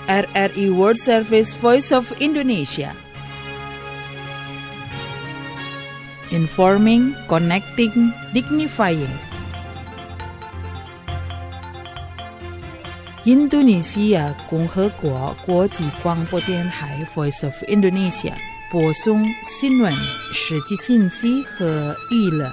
RRI World Service Voice of Indonesia. Informing, connecting, dignifying. Indonesia 共和国国际广播电台 Voice of Indonesia 播送新闻、实际信息和娱乐。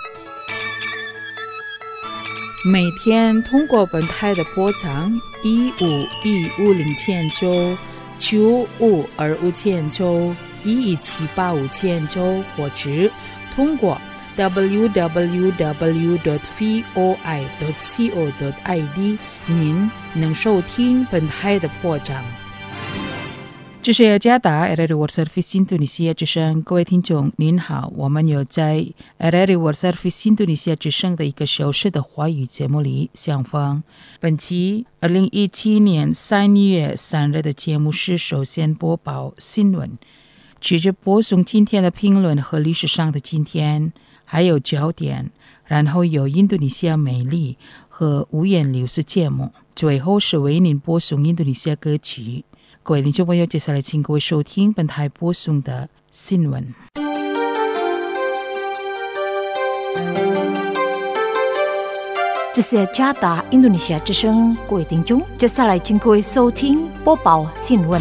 每天通过本台的波长15150千兆、95250千兆、11785千兆，或者通过 www.voi.co.id 您能收听本台的播讲。这是雅加达 RRI World Service Indonesia 之声，各位听众您好，我们有在 RRI World Service Indonesia 之声的一个小时的华语节目里相逢。本期2017年3月3日的节目是首先播报新闻，接着播送今天的评论和历史上的今天，还有焦点，然后有印度尼西亚美丽和五颜六色节目，最后是为您播送印度尼西亚歌曲。各位听众朋友，接下来请各位收听本台播送的新闻。 这是加达印度尼西亚之声，各位听众，接下来请各位收听播报新闻。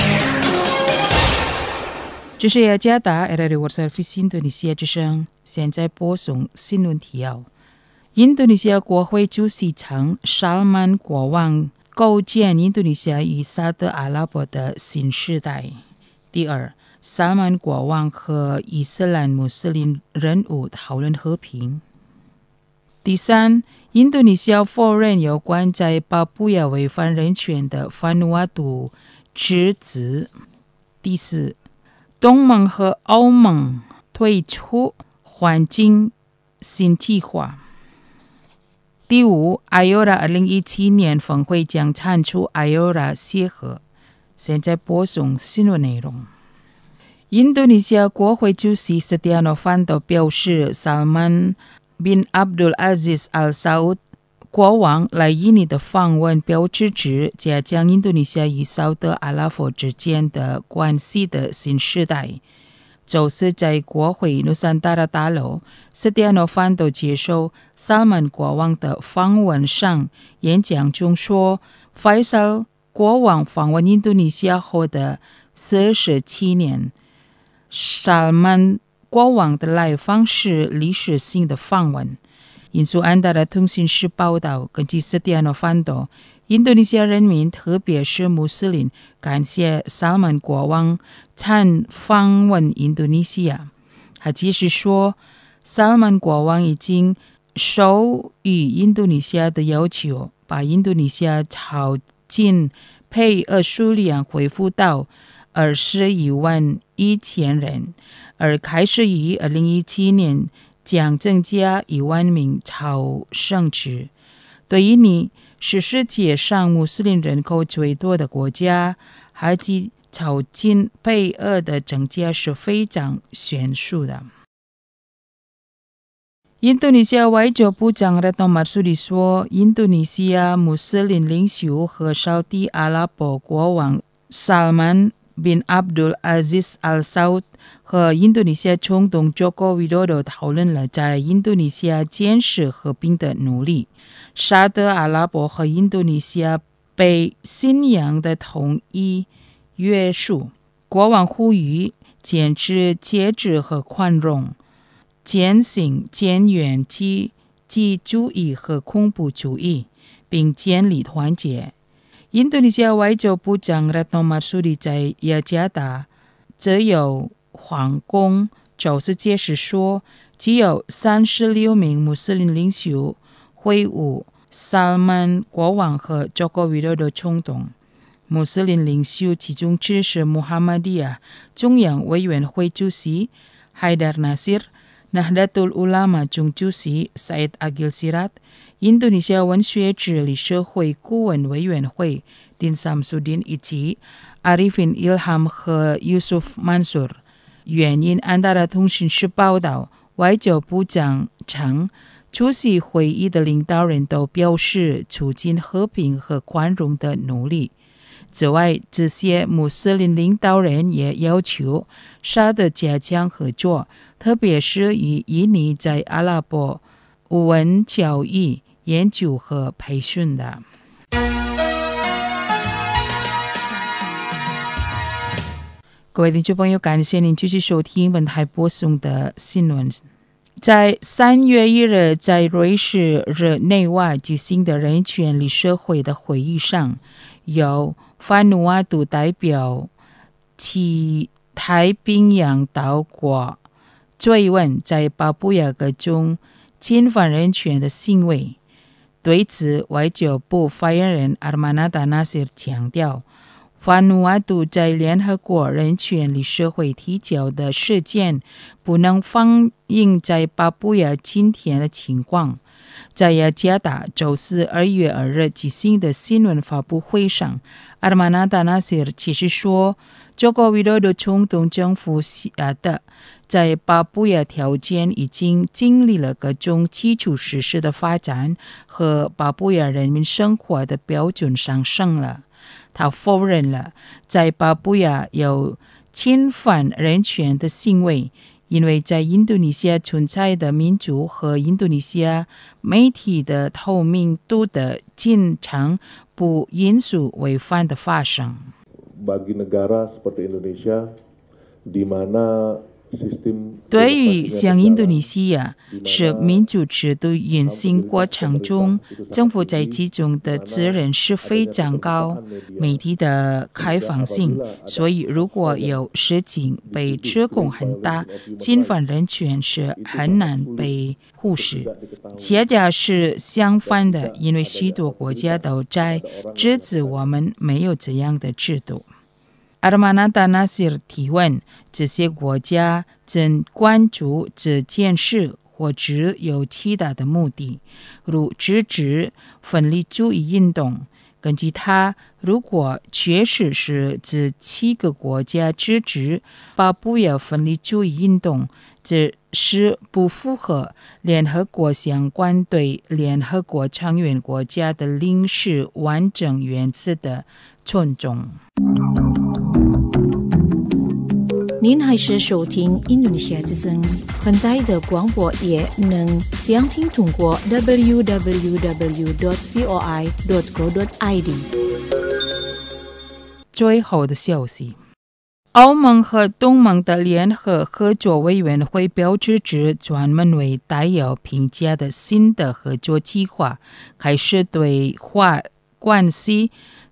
这是雅加达 RRI World Service 印度尼西亚之声，现在播送新闻提要。印度尼西亚国会主席长萨尔曼国王构建印度尼西亚与沙特阿拉伯的新时代。第二，萨尔曼国王和伊斯兰穆斯林人物讨论和平。第三，印度尼西亚否认有关在巴布亚违反人权的vanuatu瓦杜指责。第四，东盟和欧盟推出环境新计划。第五， IORA 2017年峰会将产出 IORA 协议。现在播送新闻内容。印度尼西亚国会主席 Setia Novanto 表示， Salman bin Abdul Aziz Al Saud 国王来印尼的访问标志着加强印度尼西亚与沙特阿拉伯之间的关系的新时代。就是在国会努桑达拉大楼 Setia Novanto 接受萨尔曼国王的访问上演讲中说， Faisal 国王访问印度尼西亚后的47年， 萨尔曼国王的来访是历史性的访问。引述安达拉通讯社报道，根据 Setia Novanto， 印度尼西亚人民特别是穆斯林感谢萨尔曼国王参访问印度尼西亚。他解释说，萨尔曼国王已经授予印度尼西亚的要求，把印度尼西亚超境配额数量恢复到211000人，而开始于2017年将增加1万名超生者。对于你是世界上穆斯林人口最多的国家，还及超境配额的增加是非常悬殊的。印度尼西亚外交部长 Retno Marsudi 说，印度尼西亚穆斯林领袖和沙特阿拉伯国王 Salman bin Abdul Aziz Al Saud 和印度尼西亚总统 Joko Widodo 讨论了在印度尼西亚建设和平的努力。沙特阿拉伯和印度尼西亚被信仰的统一约束。国王呼吁坚持节制和宽容，践行坚远积极主义和恐怖主义，并建立团结。印度尼西亚外交部长 Retno Marsudi 在雅加达则有皇宫就是解释说，只有36名穆斯林领袖会晤萨尔曼国王和 Joko Widodo 总统。穆斯林领袖其中支持穆罕默迪亚中央委员会主席 Haidar Nasir、 Nahdlatul Ulama 总主席 Said Agil Sirat、 印度尼西亚文学治理社会顾问委员会 Din Samsudin 以及 Arifin Ilham 和 Yusuf Mansur。 原因安达拉通讯社报道，外交部长称，出席会议的领导人都表示促进和平和宽容的努力。 此外，这些穆斯林领导人也要求沙特加强合作，特别是与印尼在阿拉伯文教育、研究和培训的。各位听众朋友，感谢您继续收听本台播送的新闻。在3月1日，在瑞士日内瓦举行的人权理事会的会议上，由法努阿图代表其太平洋岛国追问在巴布亚各中侵犯人权的行为。对此，外交部发言人阿马纳达纳西强调，法努阿图在联合国人权理事会提交的事件不能反映在巴布亚今天的情况。在雅加达周四2月2日举行的新闻发布会上，阿马纳达纳西解释说，中国为了冲动政府下的在巴布亚条件已经经历了各种基础设施的发展和巴布亚人民生活的标准上升了。他否认了在巴布亚有侵犯人权的行为，因为在印度尼西亚存在的民主和印度尼西亚媒体的透明度的经常不允许违反的发生。 Bagi negara seperti Indonesia, di mana 对于像印度尼西亚是民主制度运行过程中，政府在其中的责任是非常高，媒体的开放性，所以如果有事情被指控很大，侵犯人权是很难被忽视。恰恰是相反的，因为许多国家都在指责我们没有这样的制度。阿马纳达纳西提问，这些国家正关注这件事，或只有其他的目的，如支持分离主义运动。根据他，如果确实是这7个国家支持巴布亚分离主义运动，这是不符合联合国相关对联合国成员国家的领事完整原则的尊重。 您还是收听印度尼西亚之声，很大的广播也能详听通过 www.voi.co.id。 最后的消息，欧盟和东盟的联合合作委员会标志着专门为带有评价的新的合作计划开始对话关系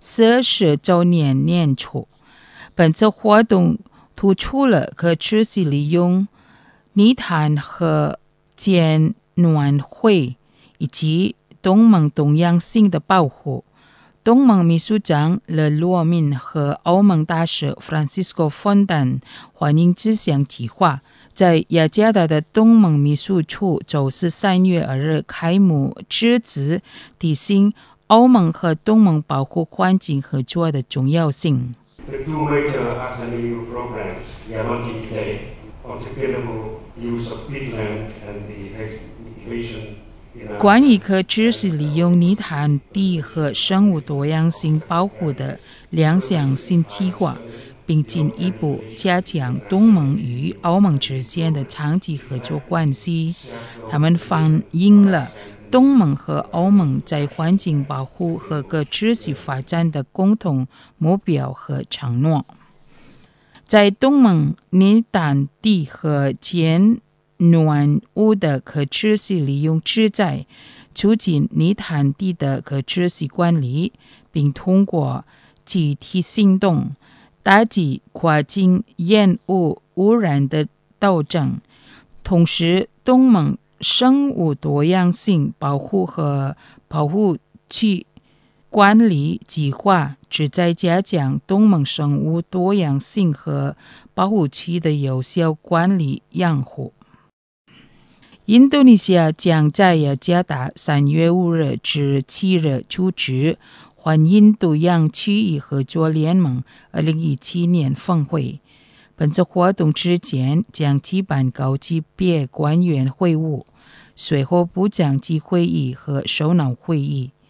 40周年年初。本次活动突出了可持续利用、泥炭和减暖会以及东盟多样性的保护。东盟秘书长勒罗敏和欧盟大使 Francisco Fondan 欢迎这项计划。在雅加达的东盟秘书处周四3月2日开幕致辞，提醒欧盟和东盟保护环境合作的重要性。 The two major ASEAN-EU programs, Yamagi Day, on sustainable use of peatland and the excavation in ASEAN. 关于可持续利用泥炭地和生物多样性保护的2项新计划，并进一步加强东盟与欧盟之间的长期合作关系。他们反映了东盟和欧盟在环境保护和可持续发展的共同目标和承诺。在东盟泥炭地和减暖物的可持续利用旨在促进泥炭地的可持续管理，并通过集体行动打击跨境烟雾污染的斗争。同时，东盟生物多样性保护和保护区管理计划旨在加强东盟生物多样性和保护区的有效管理养护。印度尼西亚将在雅加达3月5日至7日主持环印度洋区域合作联盟2017年峰会。本次活动之前将举办高级别官员会晤、随后部长级会议和首脑会议。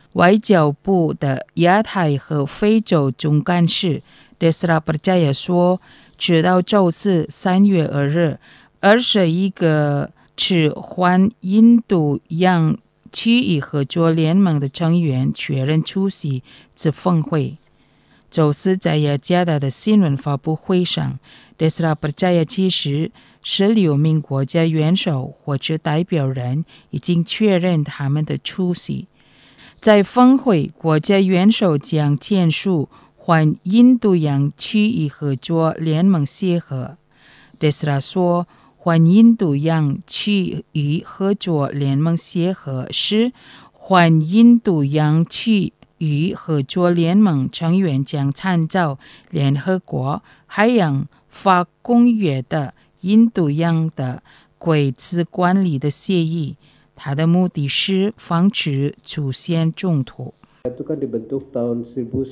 外交部的亚太和非洲总干事 Desra percaya 说，直到周四3月2日，21个持环印度洋区域合作联盟的成员确认出席此峰会。周四在雅加达的新闻发布会上， Desra percaya 其实16名国家元首或者代表人已经确认他们的出席。在峰会，国家元首将签署环印度洋区域合作联盟协议。 Desra 说，环印度洋区域合作联盟协议是环印度洋区域合作联盟成员将参照联合国海洋法公约的印度洋的规则管理的协议，它的目的是防止出现冲突。 Itu kan dibentuk tahun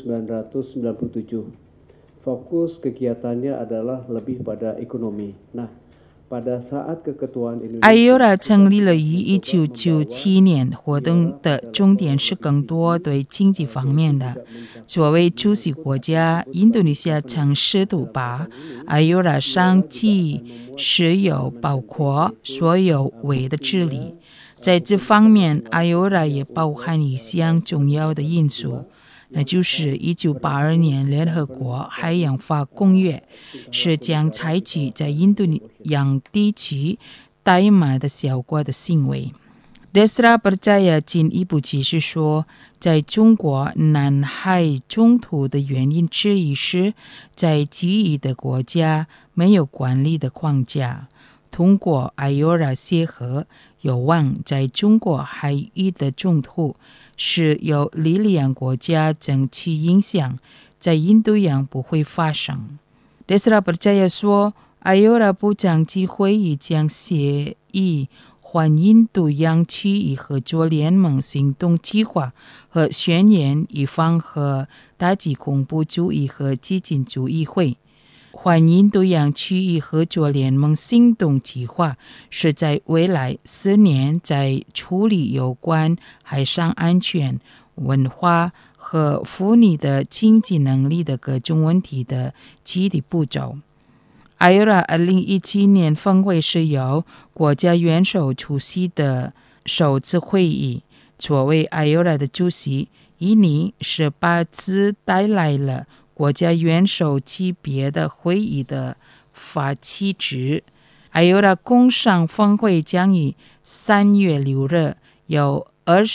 1997. Fokus kegiatannya adalah lebih pada ekonomi. Nah, pada saat keketuaan Indonesia IORA 成立了于1997年，活动的重点是更多对经济方面的。作为出席国家，印度尼西亚曾试图把 IORA 上级石油包括所有位的治理。在这方面， IORA 也包含一项重要的因素，那就是1982年联合国海洋法公约是将采取在印度洋地区怠慢的效果的行为。 Desra percaya 进一步解释说，在中国南海冲突的原因之一是在区域的国家没有管理的框架。通过 IORA 协议，有望在中国海域的冲突是由力量国家争取影响，在印度洋不会发生。 Desra percaya 说， IORA 部长级会议将协议环印度洋区域合作联盟行动计划和宣言，以防和打击恐怖主义和激进主义会。环印度洋区域合作联盟行动计划是在未来4年在处理有关海上安全、文化和妇女的经济能力的各种问题的具体步骤。 IORA 2017年峰会是由国家元首出席的首次会议。作为 IORA 的主席，印尼18次带来了国家元首级别的会议的发起制。 IORA 工商峰会将于3月6日有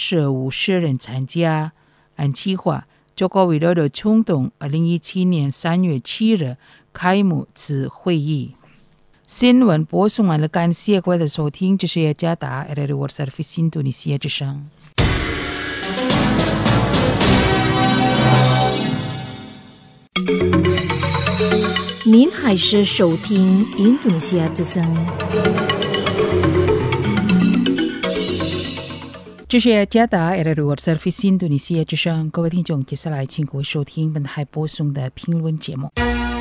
50人参加。按计划，中国为了冲动2017年3月7日开幕此会议。新闻播送完了，感谢各位的收听，这是雅加达 RRI World Service 印度尼西亚之声。 您还是收听印度尼西亚之声。 这是雅加达 RRI World Service 印度尼西亚之声，各位听众，接下来请各位收听本台播送的评论节目。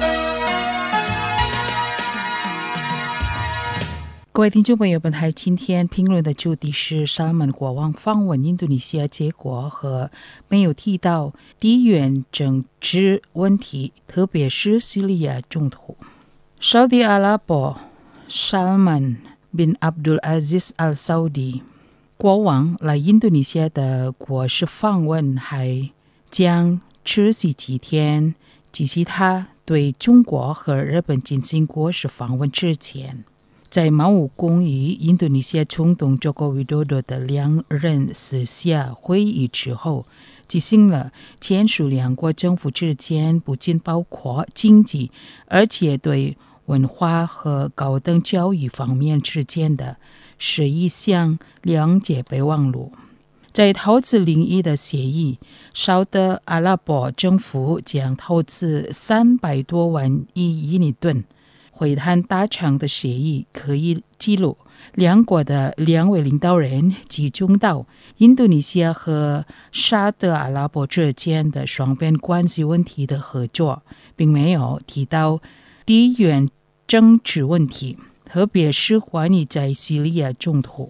各位听众朋友，本台今天评论的主题是沙门国王访问印度尼西亚结果和没有提到地缘政治问题，特别是叙利亚冲突。沙特阿拉伯 Salman bin Abdul Aziz Al Saudi 国王来印度尼西亚的国事访问还将持续几天，即使他对中国和日本进行国事访问之前，在茅屋宫与印度尼西亚总统佐科维多多的2人私下会议之后，进行了签署两国政府之间不仅包括经济，而且对文化和高等教育方面之间的11项谅解备忘录。在投资领域的协议，沙特阿拉伯政府将投资300多万亿印尼盾。会谈达成的协议可以记录两国的2位领导人集中到印度尼西亚和沙特阿拉伯之间的双边关系问题的合作，并没有提到地缘政治问题，特别是关于在叙利亚冲突。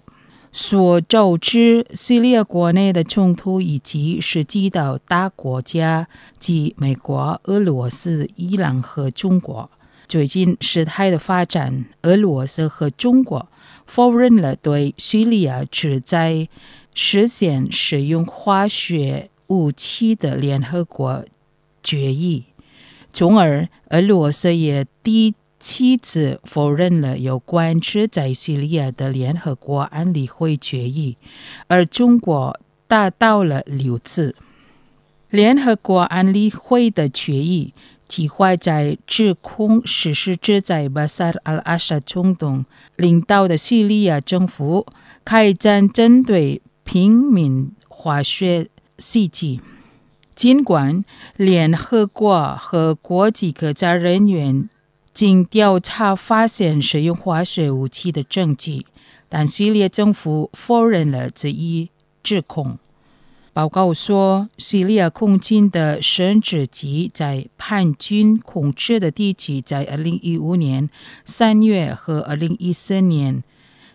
所周知，叙利亚国内的冲突以及涉及到大国家即美国、俄罗斯、伊朗和中国。最近事态的发展，俄罗斯和中国否认了对叙利亚旨在实现使用化学武器的联合国决议，从而俄罗斯也第七次否认了有关旨在叙利亚的联合国安理会决议，而中国达到了6次。联合国安理会的决议计划在指控实施旨在巴沙尔·阿沙总统领导的叙利亚政府开展针对平民化学袭击。尽管联合国和国际调查人员经调查发现使用化学武器的证据，但叙利亚政府否认了这一指控。报告说，叙利亚空军的升职机在叛军控制的地区在2015年3月和2014年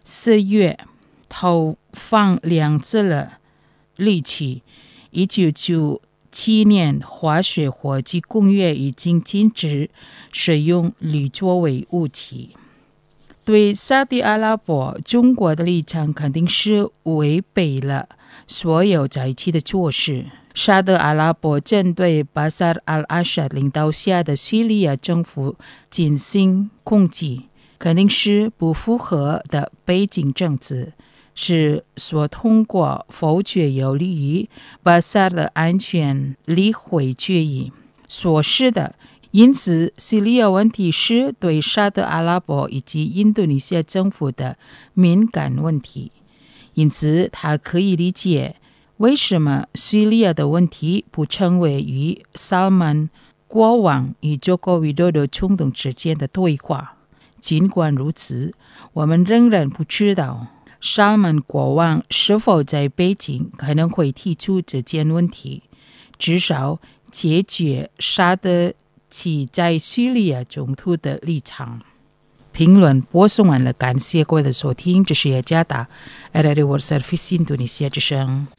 4月投放2次了力气。1997年化学火器公约已经禁止使用铝作为武器。对沙特阿拉伯，中国的立场肯定是违背了所有在一起的措施。沙特阿拉伯针对巴沙尔·阿沙领导下的叙利亚政府进行攻击，肯定是不符合的背景政治，是所通过否决有利于巴沙尔的安全理会决议所示的。因此，叙利亚问题是对沙特阿拉伯以及印度尼西亚政府的敏感问题。因此，他可以理解为什么叙利亚的问题不成为与萨曼国王与佐科维多多总统之间的对话。尽管如此，我们仍然不知道萨曼国王是否在北京可能会提出这件问题，至少解决沙特其在叙利亚冲突的立场。评论播送完了，感谢各位的收听，这是雅加达 RRI World Service 印度尼西亚之声。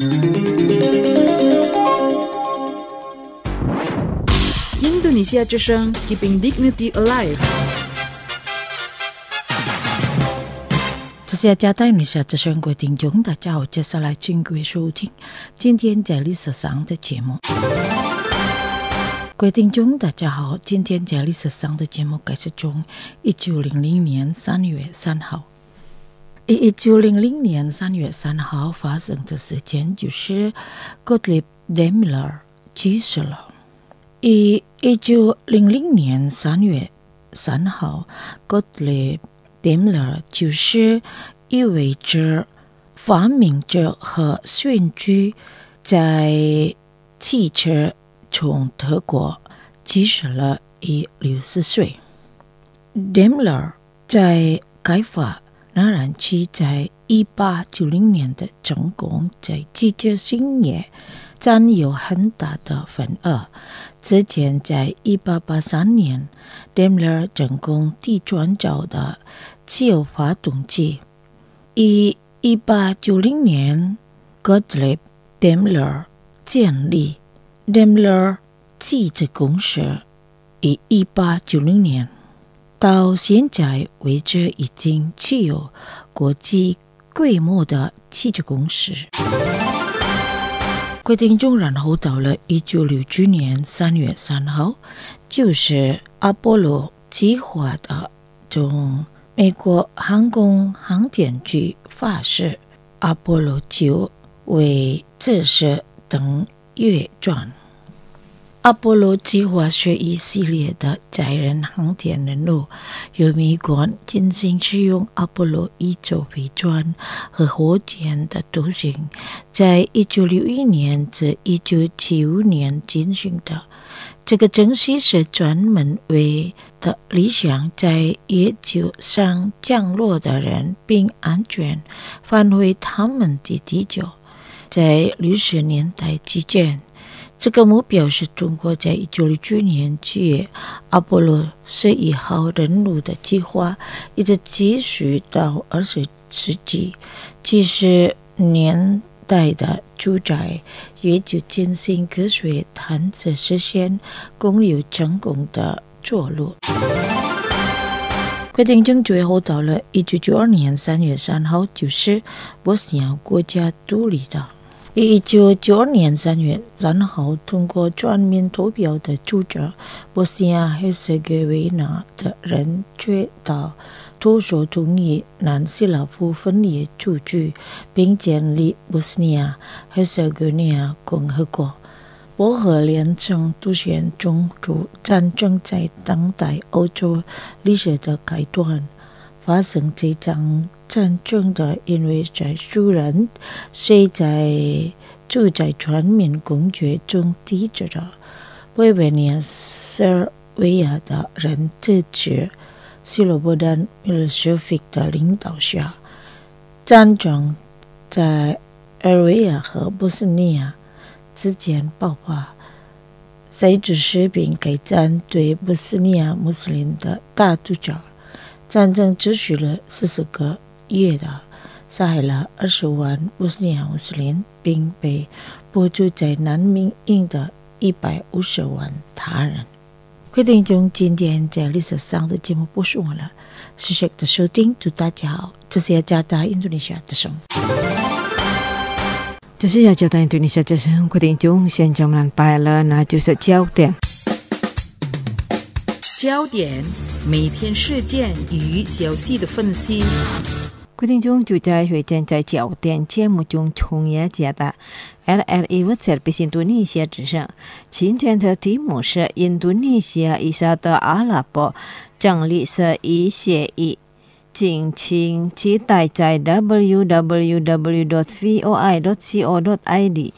印度尼西亚之声 Keeping Dignity Alive。 这是雅加达印度尼西亚之声，各位听众大家好，接下来请各位收听今天在历史上的节目。各位听众大家好，今天在历史上的节目开始从1900年3月3号。1900年3月3号发生的事件就是 Gottlieb Daimler 去世了。1900年3月3号 Gottlieb Daimler 就是意味着发明者和选举在汽车从德国去世了，60岁。Daimler 在开发能源汽在1890年的成功，在汽车行业占有很大的份额。之前在1883年 Daimler 成功地创造的汽油发动机。1890年 Gottlieb Daimler 建立Daimler 汽车公司，1890年到现在为止已经具有国际规模的汽车公司。各位听众，然后到了1969年3月3号，就是阿波罗计划的从美国航空航天局发射阿波罗9为测试等月转。阿波罗计划是一系列的载人航天任务，由美国进行使用阿波罗1轴飞船和火箭的图形，在1961年至1975年进行的。这个程序是专门为的理想在月球上降落的人，并安全返回他们的地球。在60年代期间，这个目标是中国在1969年7月阿波罗11号任务的计划，一直继续到20世纪 70年代的住宅也就进行科学探测实现公有成功的着陆。决定争最后到了1992年3月3号，就是波斯尼亚国家独立的。1992年3月3号通过全民投票的主张，波斯尼亚和herzegovina的人绝大多数同意南斯拉夫分裂出去，并建立波斯尼亚和herzegovina共和国。波赫连城凸显种族战争在当代欧洲历史的开端。发生这场战争的，因为在主人谁在住在全民公决中抵制的维维尼亚塞尔维亚的人支持斯洛波丹米洛舍维克的领导下，战争在埃尔维亚和波斯尼亚之间爆发。随着士兵开战对波斯尼亚穆斯林的大屠杀，战争持续了40个月的，杀害了20万波斯尼亚穆斯林，并被迫住在难民营的150万他人。决定从今天在历史上的节目播送完了，谢谢的收听，祝大家好，这是雅加达印度尼西亚之声。 这是雅加达印度尼西亚之声，决定中现在我们拜了，那就是焦点。 焦点，每天事件与消息的分析。 决定中就在会见在焦点节目中从雅加达 LRI World Service 印度尼西亚之声。今天的题目是印度尼西亚与沙特阿拉伯成立协议。敬请期待在 www.voi.co.id。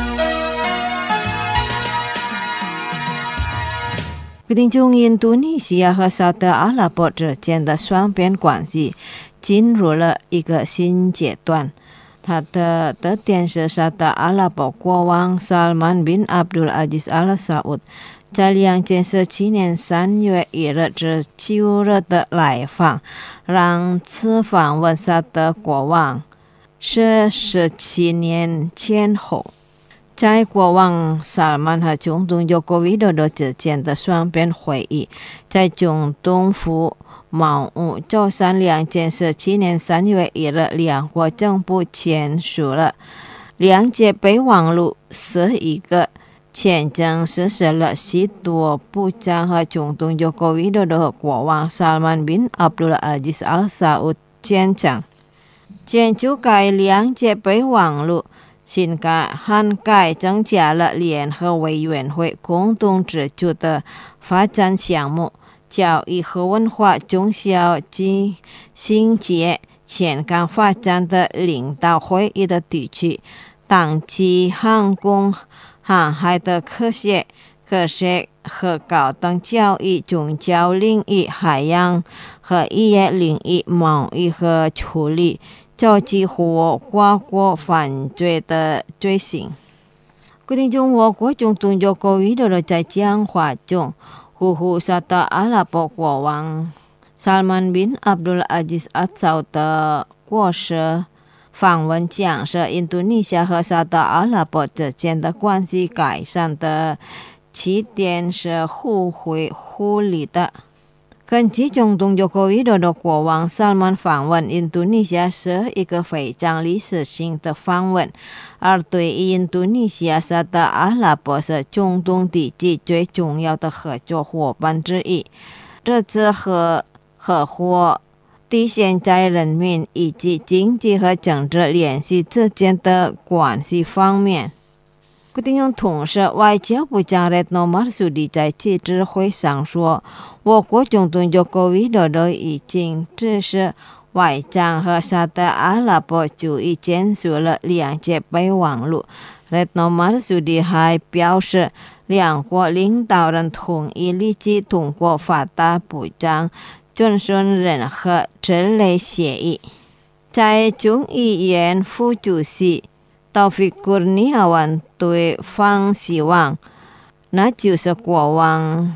决定中，印度尼西亚和沙特阿拉伯之间的双边关系进入了一个新阶段。它的特点是沙特阿拉伯国王Salman bin Abdul Aziz Al Saud在2017年3月1日至9日的来访，让此访问沙特国王是17年前后。在国王萨尔曼和总统尤科维多多之间的双边会议，在总统府茅屋早上2017年3月1日，两国政府签署了两届备忘录11个签证，实施了许多部长和总统尤科维多多和国王萨尔曼bin Abdul Aziz Al Saud签证。签署该两届备忘录新涵盖增加了联合委员会共同支柱的发展项目，教育和文化、中小及新界全港发展的领导会议的地区，党及航空航海的科学和高等教育、宗教领域、海洋和渔业领域、贸易和处理交际或跨国犯罪的罪行。决定中，我国总统尤科维多多在讲话中呼吁沙特阿拉伯国王Salman bin Abdul Aziz Al Saud的国事访问将是印度尼西亚和沙特阿拉伯之间的关系改善的起点是互惠互利的。根据总统尤科维多多国王Salman访问印度尼西亚是一个非常历史性的访问，而对于印度尼西亚沙特阿拉伯是中东地区最重要的合作伙伴之一。这次合作体现在人民以及经济和政治联系之间的关系方面。决定用同时，外交部长Retno Marsudi在记者会上说，我国总统尤科维多多已经指示外长和沙特阿拉伯注意签署了两届备忘录。Retno Marsudi 还表示，两国领导人同意立即通过发达部长遵循任何这类协议。在众议院副主席Taufik Kurniawan 对方希望，那就是国王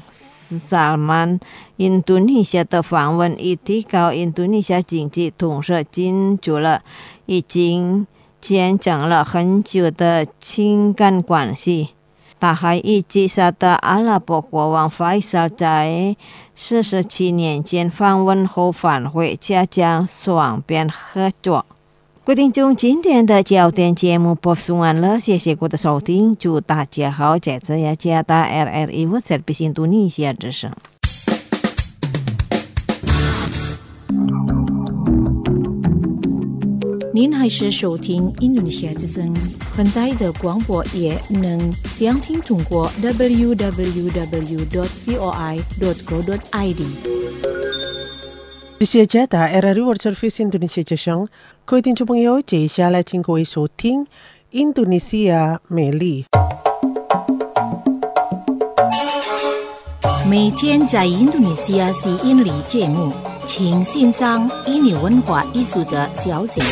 Salman印度尼西亚的访问以提高印度尼西亚经济，同时进入了已经见证了很久的情感关系。他还一直沙特阿拉伯国王费萨在47年间访问后返回，加强双边合作。各位听众，今天的焦点节目播送完了，谢谢各位的收听，祝大家好，在这里加大 RRI Service Indonesia 之声。 您还是收听印度尼西亚之声，很大的广播也能详听通过 www.voi.co.id。 这是加大 RRI World Service Indonesia 之声，各位听众朋友，接下来请各位收听印度尼西亚美丽。 每天在印度尼西亚吸引力节目，请欣赏印尼文化艺术的消息。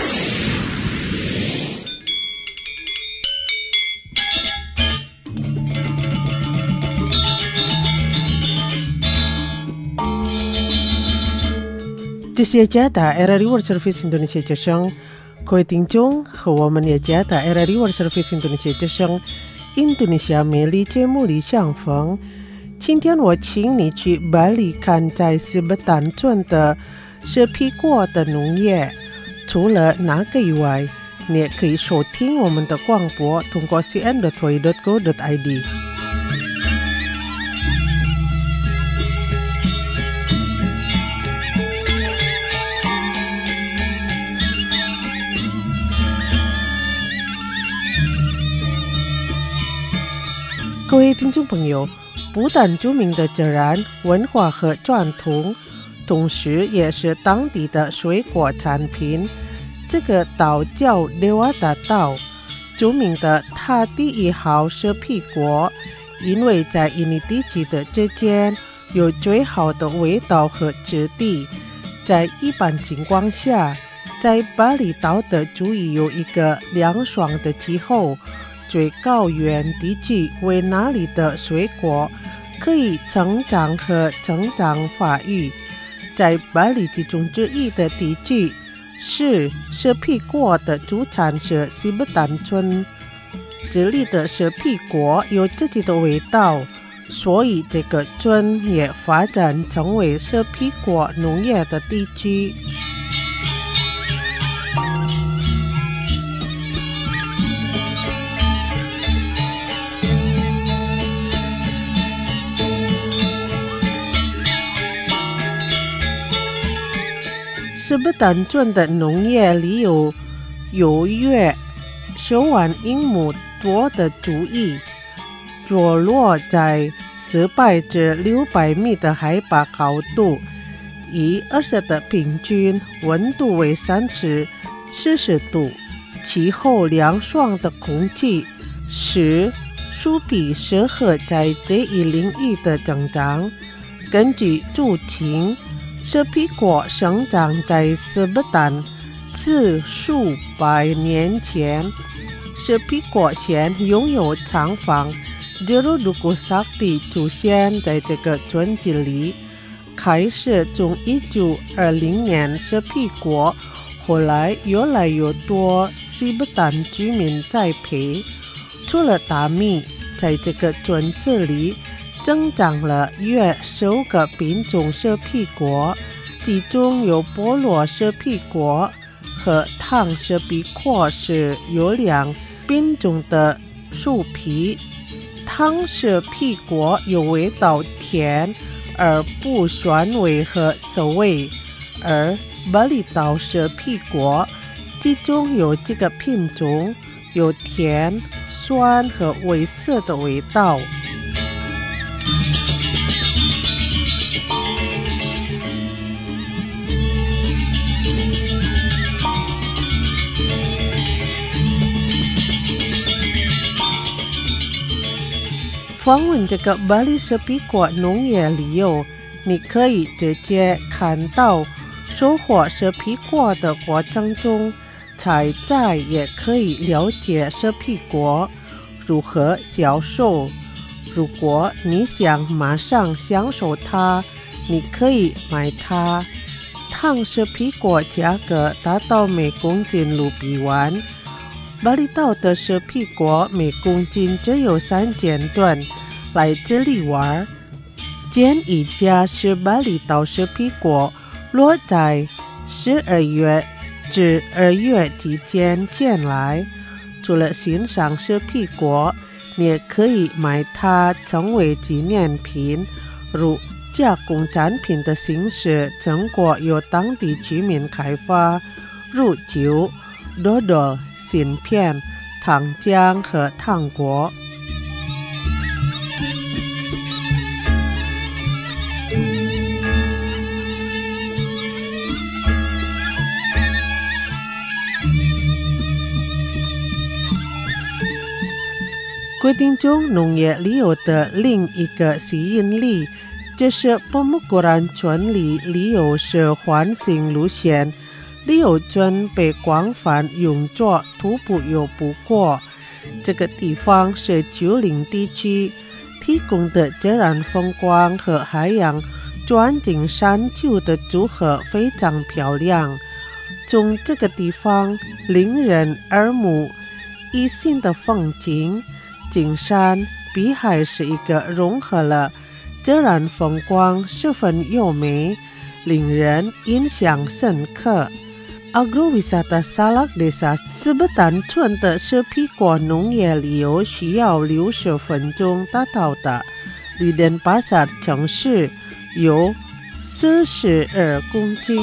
这是加大 RRI World Service Indonesia 之声，各位听众和我们也加大 RRI World Service Indonesia 之声印度尼西亚美丽节目里相逢。今天我请你去巴里看在斯巴丹村的蛇皮果的农业。除了那个以外，你也可以收听我们的广播，通过 cn.voi.go.id。各位听众朋友，不但著名的自然文化和传统，同时也是当地的水果产品。这个岛叫列瓦达岛，著名的它第一号蛇皮果，因为在印尼地区的之间有最好的味道和质地。在一般情况下，在巴厘岛的主义有一个凉爽的气候，最高原地区为那里的水果可以成长和成长发育。在巴厘其中之一的地区是蛇皮果的主产是西巴丹村，这里的蛇皮果有自己的味道，所以这个村也发展成为蛇皮果农业的地区。西巴丹村的农业里有约10万英亩多的主义，坐落在400至600米的海拔高度，以20的平均温度为30摄氏度，气候凉爽的空气使树皮适合在这一领域的增长。根据注情，蛇皮果生长在斯巴丹自数百年前。蛇皮果县拥有厂房Jeroduku Sakti出现在这个村子里，开始从1920年蛇皮果，后来越来越多西巴丹居民栽培。除了大米，在这个村子里增长了约10个品种蛇皮果，其中有菠萝蛇皮果和糖蛇皮果是有2品种的树皮。糖蛇皮果有味道甜而不酸味和涩味，而巴厘岛蛇皮果其中有几个品种有甜、酸和微涩的味道。访问这个巴厘蛇皮果农业旅游，你可以直接看到收获蛇皮果的过程中，采摘也可以了解蛇皮果如何销售。如果你想马上享受它，你可以买它。 趟蛇皮果价格达到每公斤卢比1，巴厘岛的蛇皮果每公斤只有$3来这里玩。建议家是巴厘岛蛇皮果落在12月至2月之间前来。除了欣赏蛇皮果，你也可以买它成为纪念品，如加工产品的形式成果由当地居民开发，如酒、豆豆、芯片、糖浆和糖果。规定中农业旅游的另一个吸引力，就是Pemukuran村里旅游是环形路线，旅游村被广泛用作徒步游不过。这个地方是丘陵地区，提供的自然风光和海洋钻进山丘的组合非常漂亮。从这个地方令人耳目一新的风景，景山碧海是一个融合了自然风光，十分优美，令人印象深刻。Agrowisata Salak Desa Sebetan村的蛇皮果农业旅游需要60分钟达到的，离Denpasar城市有42公斤。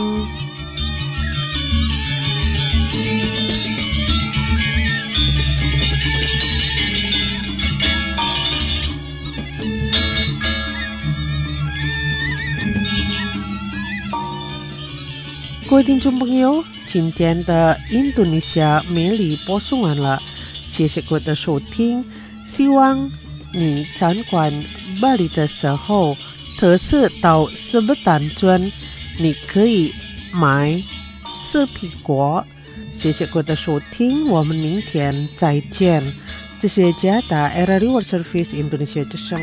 各位听众朋友，今天的印度尼西亚美丽播送完了，谢谢各位的收听。希望你参观巴黎的时候，特是到Sebetan村，你可以买蛇皮果。谢谢各位的收听，我们明天再见。这是加达 RRI World Service Indonesia 之声。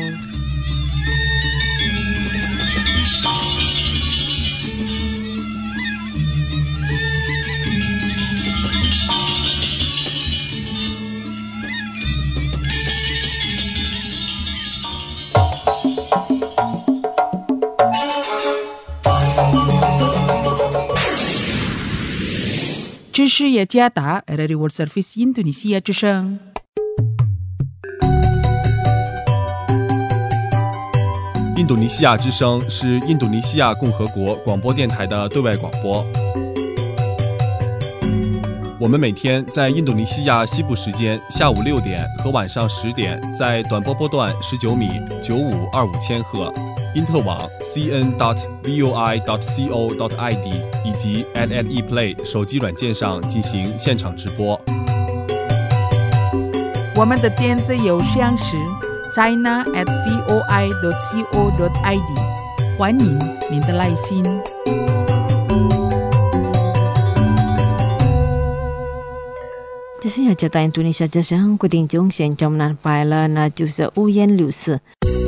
这是雅加达 RRI World Service Indonesia 之声。 印度尼西亚之声是印度尼西亚共和国广播电台的对外广播。我们每天在印度尼西亚西部时间下午6点和晚上10点，在短波波段19米9525千赫，因特网 cn.voi.co.id 以及 @eplay 手机软件上进行现场直播。 我们的电子邮箱是 china@voi.co.id， 欢迎您的来信。 这是雅加达印度尼西亚之声，各位听众现在拜了，那就是五颜六色。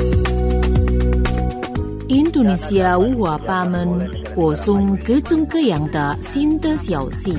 印度尼西亚五花八门，播送各种各样的新的消息。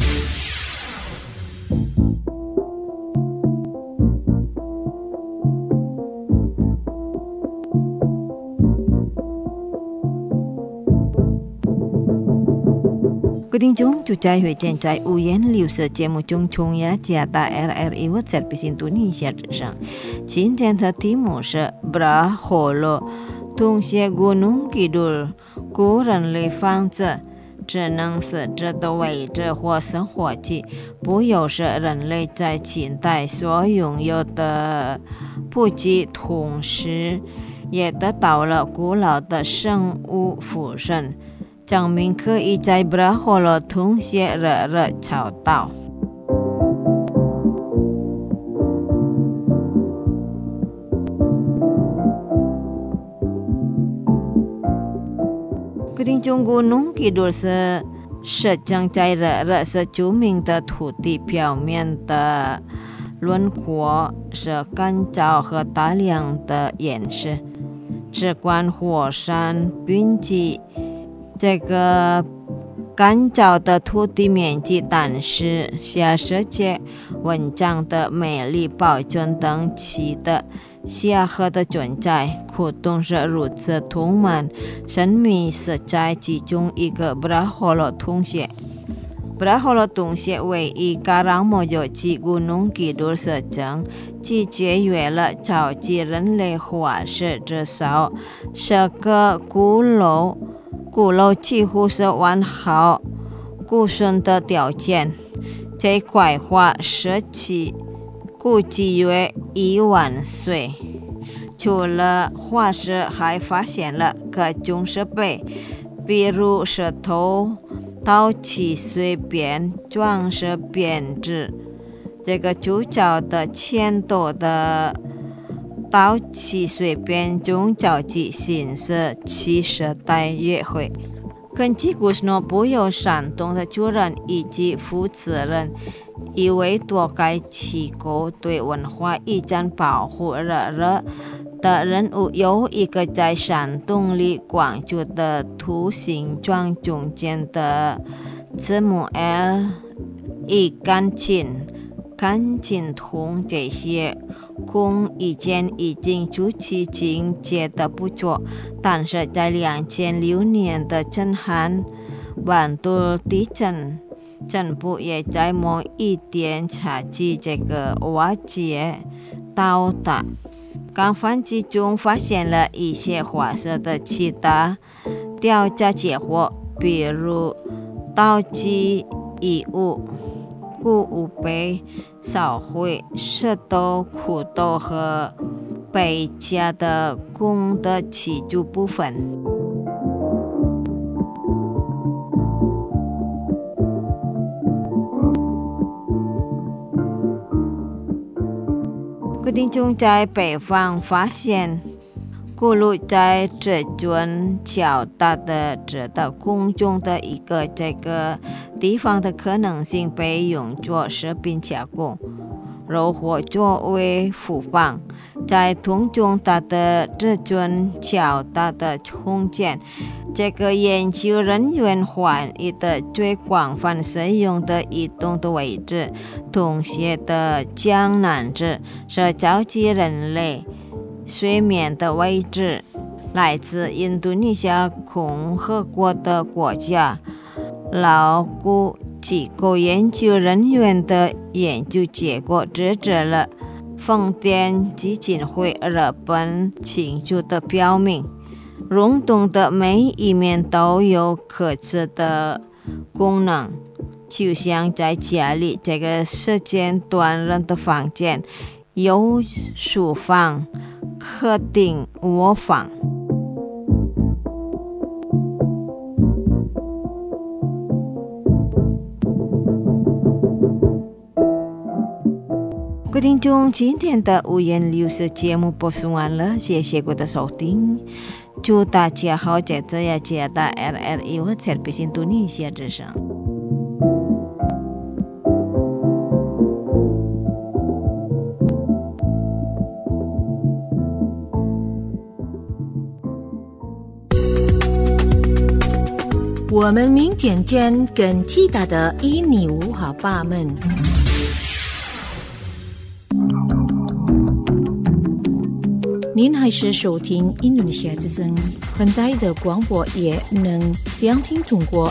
各位听众，就在会见在五颜六色节目中，从雅加达 RRI World Service 印度尼西亚之声。今天的题目是 Braholo 同些Gunung Kidul 古人类房子，只能是指的位置或生活地，不又是人类在近代所拥有的普及，同时也得到了古老的生物附身。证明可以在 Braholo 同些热热找到。决定中国Gunung Kidul是长在热热是著名的土地表面的轮廓，是干燥和大量的岩石，只观火山冰积。这个干燥的土地面积，但是下世界文章的美丽保存等其的下河的存在，苦洞是如此充满神秘色彩，其中一个布拉霍罗洞穴。布拉霍罗洞穴位于Karang Moyo及Gunung Kidul Sejong，既节约了超级人类化石至少是个鼓楼几乎是完好固顺的条件。这块化石期估计约1万岁。除了化石，还发现了各种设备，比如石头、陶器、碎片、装饰编织。这个主角的前头的陶器碎片中交集形式70代约会。根据古诺不有山东的主人以及负责人因为多该机构对文化遗产保护热的人物，有一个在山洞里关注的图形状中间的字母 L， 以钢琴铜这些工艺件已经出奇境界的不错，但是在2006年的震撼万度地震，政府也在某一点察觉这个瓦解到达。刚翻机中发现了一些化石的其他调查结果，比如陶器遗物、古物被烧毁、石头、骨头和被加的工的其中部分。决定中在北方发现咕噜在这尊较大的指导空中的一个这个地方的可能性被用作食品加工，如或作为副放。在空中大的这尊较大的空间，这个研究人员怀疑的最广泛使用的移动的位置，洞穴的江南至是召集人类睡眠的位置。来自印度尼西亚共和国的国家考古机构研究人员的研究结果支持了风电基金会日本清楚地表明，溶洞的每一面都有可测的功能，就像在家里这个时间段人的房间有书房、客厅、卧房。各位听众，今天的五颜六色节目播送完了，谢谢各位的收听，祝大家好，这次也接到 RRI 和Service Indonesia 之声。 我们明天见，更其他的一你五好爸们。您还是收听印度尼西亚之声，很大的广播也能详听通过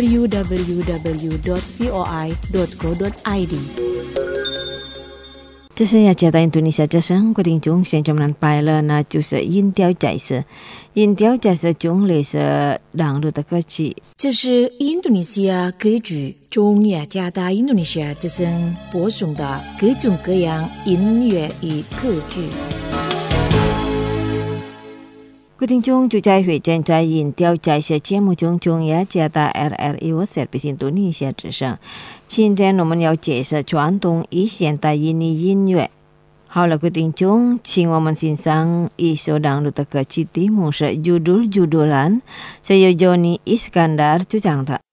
www.voi.co.id。 这是雅加达印度尼西亚之声，各位听众，现在我们拜了，那就是音调解释。音调解释中类是让路的歌曲。 这是印度尼西亚歌剧中雅加达印度尼西亚之声播送的各种各样音乐与歌剧。 各位听众，就在会见在音调解释节目中，中雅加达 RRI 和 Service Indonesia 之声。今天我们要介绍传统与现代音乐。好了，各位听众，请我们欣赏一首让路的歌曲，题目是 Judul-Judulan， 是由 Johnny Iskandar 主唱的。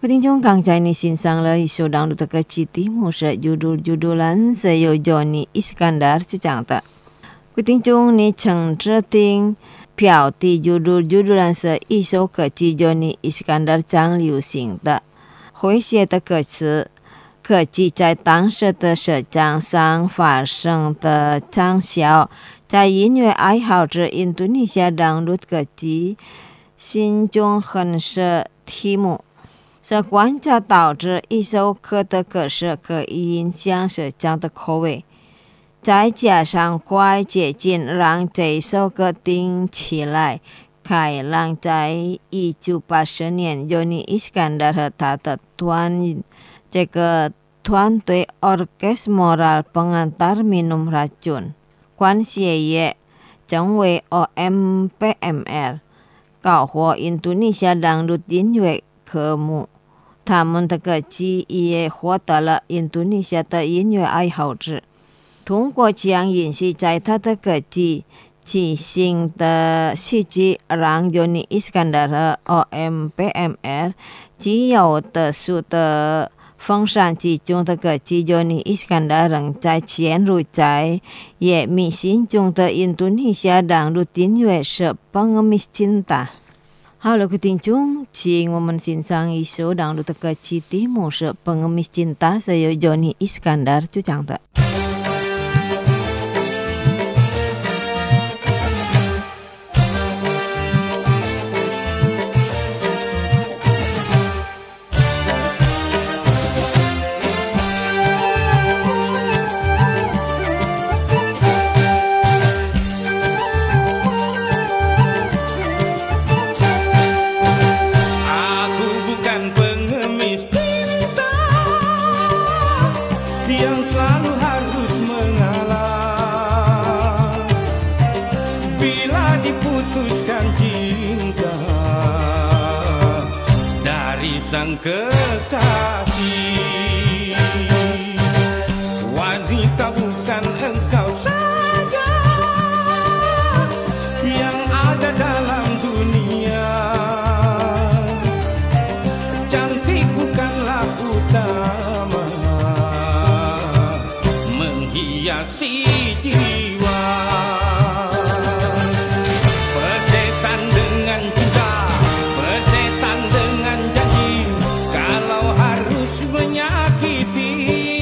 各位听众刚才你欣赏了一首朗读的歌曲，题目是 Judul-judulan Saya Johnny Iskandar 就讲的。各位听众，你曾知听表弟 Judul-judulan 是一首歌曲 Johnny Iskandar 张流行的诙谐的歌词，歌曲在当时的社会上发生的畅销，在音乐爱好者印度尼西亚朗读歌曲心中很是题目。是观察导致一首歌的格式可以影响社交的口味，再加上快接近，让这首歌听起来开朗。在1980年 Johnny Iskandar 和他的这个团队 Orkes Moral Pengantar Minum Racun 关系也成为 OMPMR 搞活印度尼西亚朗读音乐科目。他们的歌曲也获得了印度尼西亚的音乐爱好者。通过这样演戏，在他的歌曲即兴的戏剧，让 Johnny Iskandar 和 OMPMR 既有的数的风尚之中的歌曲 Johnny Iskandar 仍在潜入在乐迷心中的印度尼西亚朗读音乐是 pengemis cinta。好了，各位听众，请我们欣赏一首朗读的歌曲，题目是 Pengemis Cinta Saya Johnny Iskandar 就讲的。 Sang kekasih, wanita bukan engkau saja yang ada dalam dunia. Cantik bukanlah utama menghiasi jiwa. Persetan dengan cinta, persetan dengan janji, kalau harus menyakiti.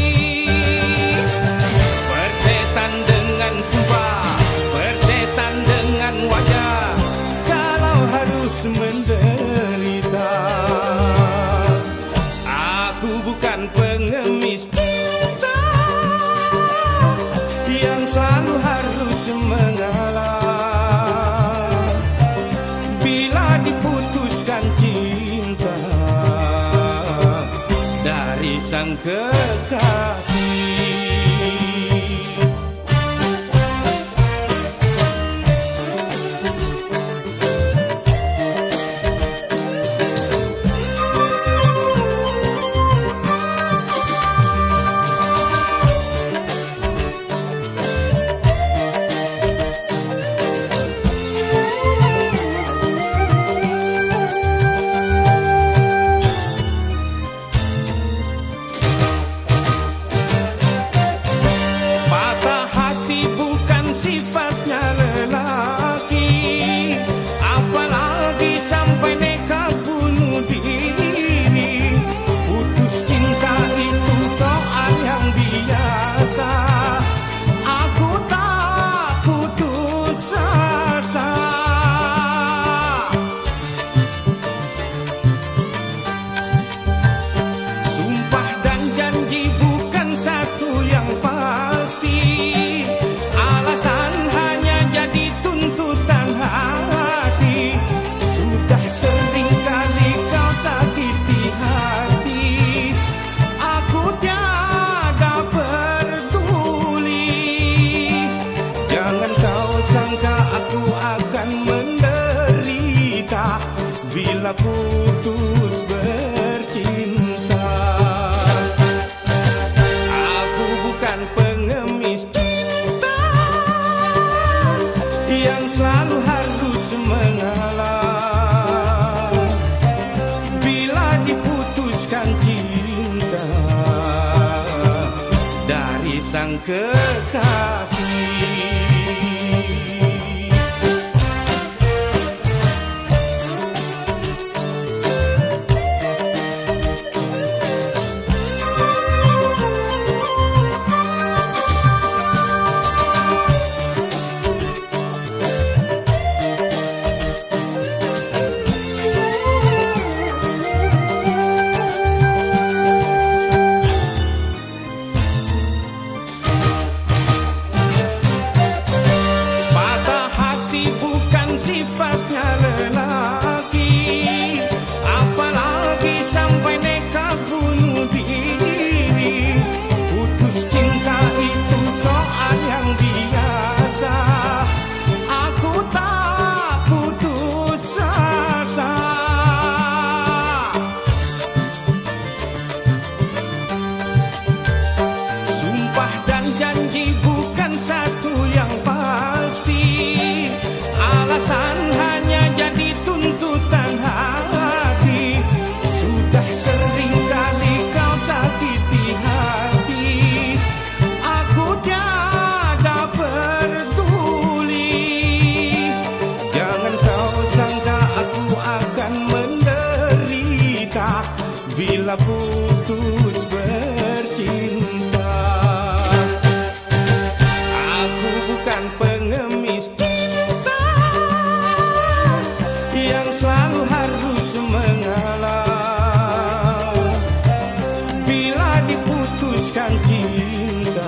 Persetan dengan sumpah, persetan dengan wajah, kalau harus menderita. Aku bukan pengemis cinta yang selalu harus mengalah. Bila diputuskan cinta dari sang kekasih. Bila putus bercinta, aku bukan pengemis cinta yang selalu harus mengalah. Bila diputus dari sang kekasih. Bila putus bercinta, aku bukan pengemis cinta yang selalu harus mengalah. Bila diputuskan cinta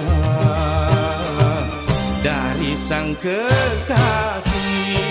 dari sang kekasih.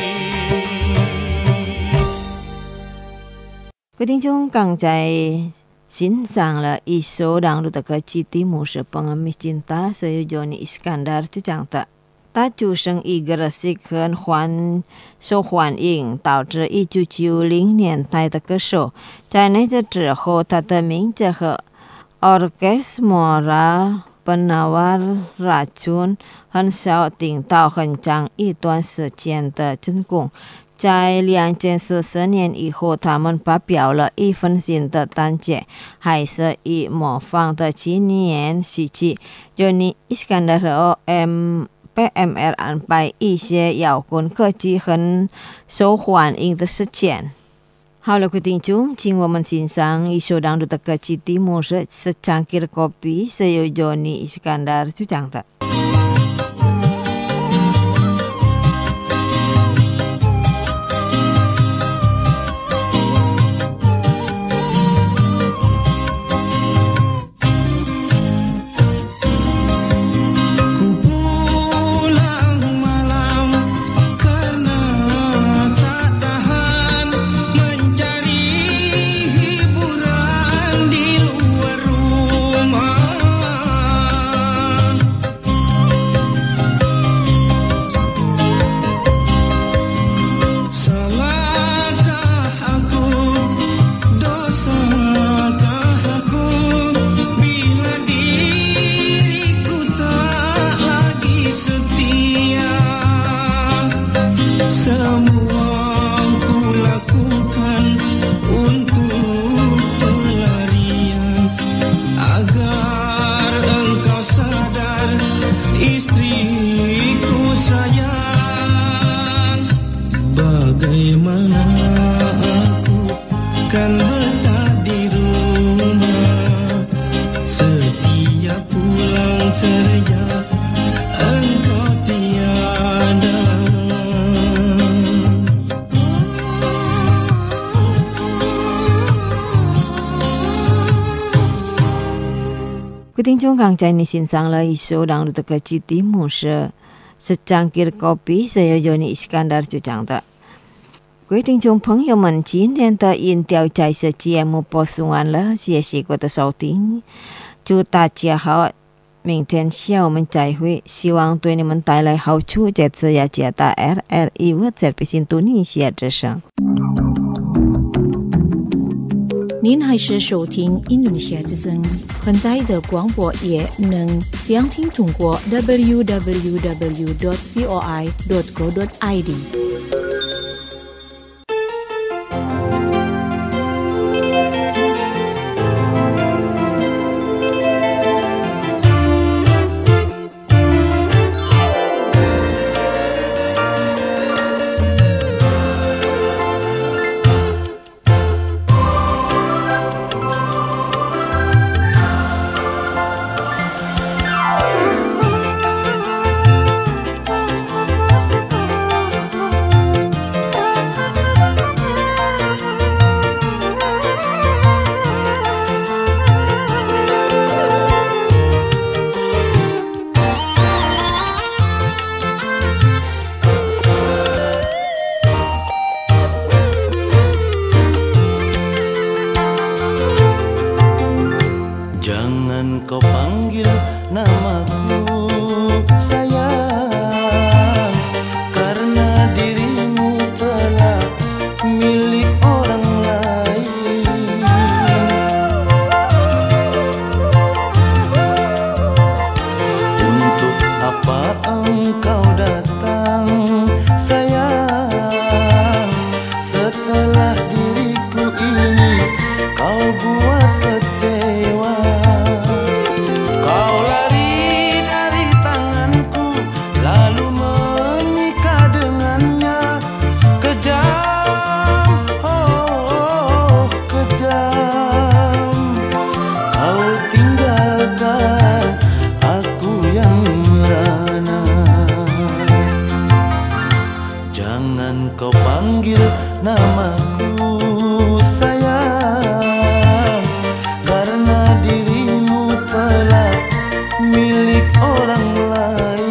各位听众刚才欣赏了一首让路的歌曲题目是 Pengemis Cinta 是由 Johnny Iskandar 主唱的。他出生于格西很受欢迎，导致1990年代的歌手。在那之后，他的名字和 Orkes Moral Penawar Racun 很少听到很长一段时间的成功。在2014年以后，他们发表了一份新的单曲，还是以模仿的纪念时期。Johnny Iskandar和 PMR 安排一些摇滚歌曲很受欢迎的事件。好了，各位听众，请我们欣赏一首让路的歌曲题目是 Secangkir Kopi 是由 Johnny Iskandar 主唱的。听众刚才你欣赏了一首让路的歌曲题目是 Secangkir Kopi 是由 Johnny Iskandar 主唱的。各位听众朋友们，今天的音调在这节目播送完了，谢谢各位的收听，祝大家好，明天下午我们再会，希望对你们带来好处。这次要接到 RRI World Service Indonesia 之声。 您还是收听印度尼西亚之声，很大的广播也能详听通过 www.voi.co.id。 namaku sayang, karena dirimu telah milik orang lain.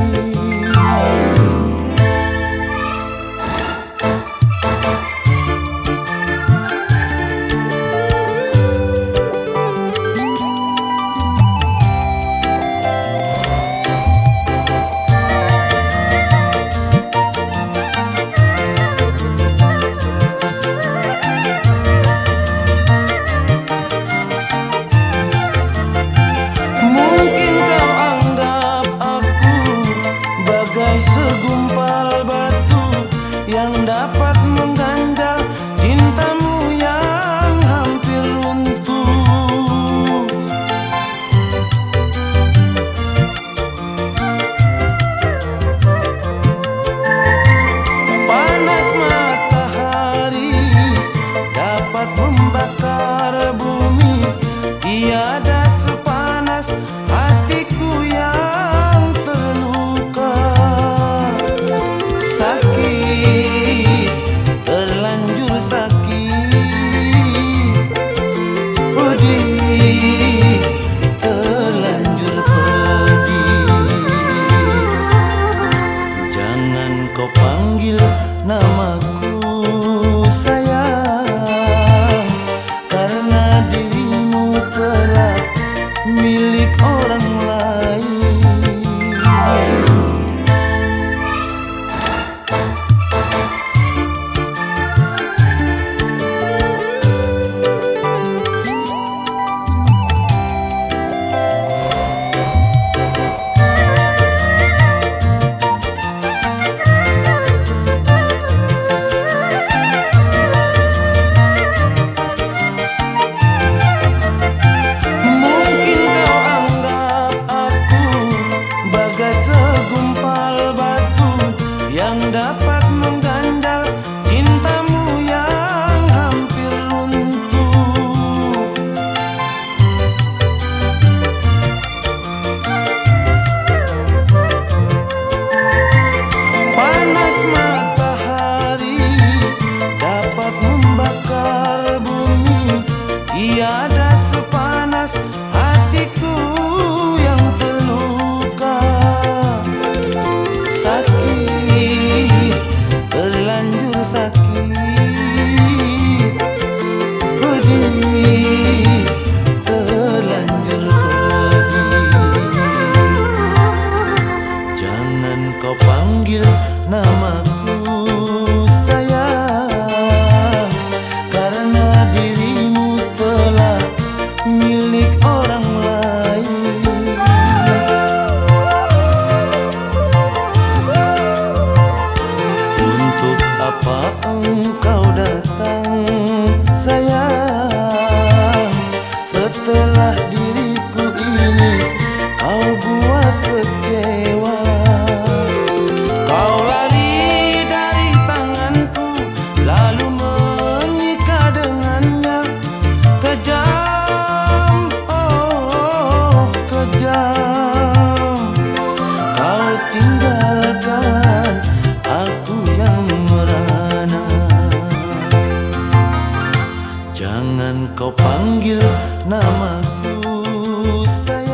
namaku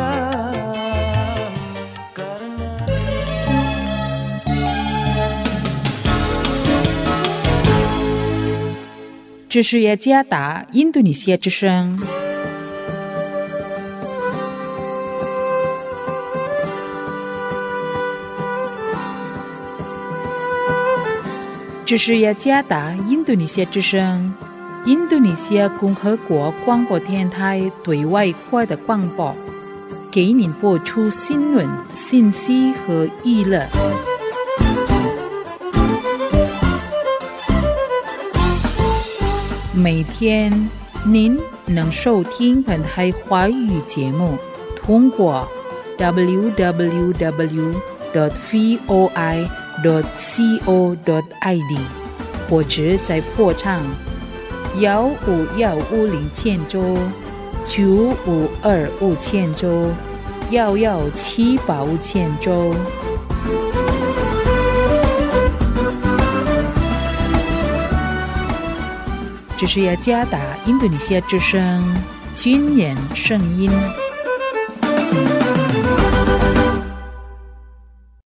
sayang karena 这是雅加达印度尼西亚之声。这是雅加达印度尼西亚之声，印度尼西亚共和国广播电台对外国的广播，给您播出新闻、信息和娱乐。每天您能收听本台华语节目，通过 www.voi.co.id 或者在拨唱15150州9525州11785州。 这是雅加达印度尼西亚之声军言声音。